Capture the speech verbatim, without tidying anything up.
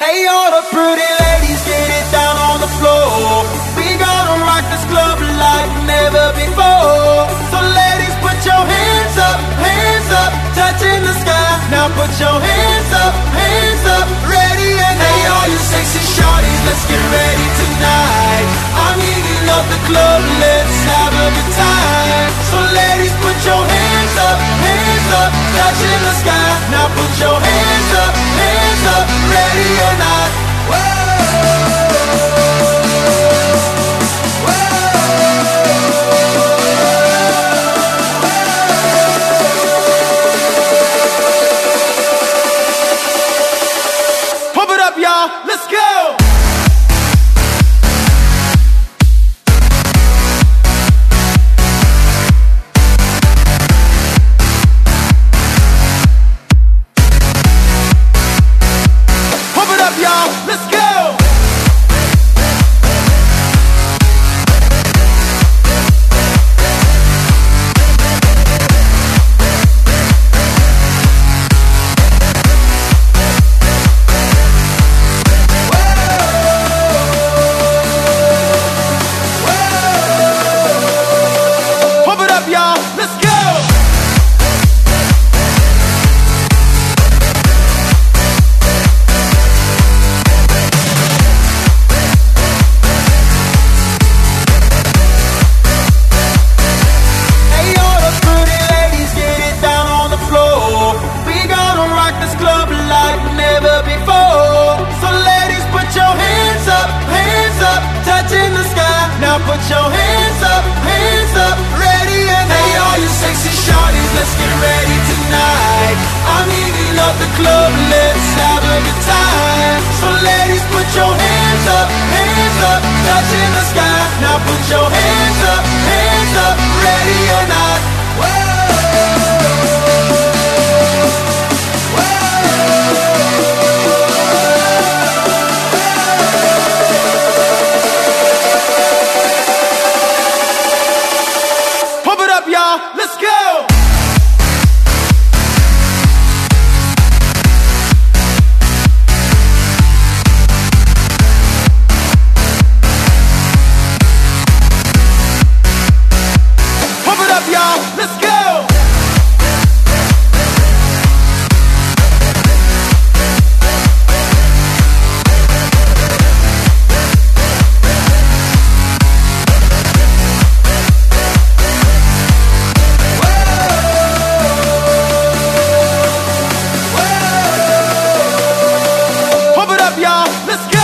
Hey, all the pretty ladies, get it down on the floor. We gonna rock this club like never before. So ladies, put your hands up, hands up, touching the sky. Now put your hands up, hands up, ready and hey, all you sexy shorties, let's get ready tonight. I'm heating up the club, let's have a good time. So ladies, put your hands up, hands up, touching the sky. Now put your hands up, hands up, ready or not. Whoa. Let's go! Pump it up, y'all. Let's go! Put your hands up, hands up, ready and hey, all you sexy shorties, let's get ready tonight. I'm heating up the club, let's have a good time. So ladies, put your hands up, hands up, touching the sky. Now put your hands up, hands up, ready or not. Whoa. Let's go! Pump it up, y'all! Let's go! Y'all, let's go.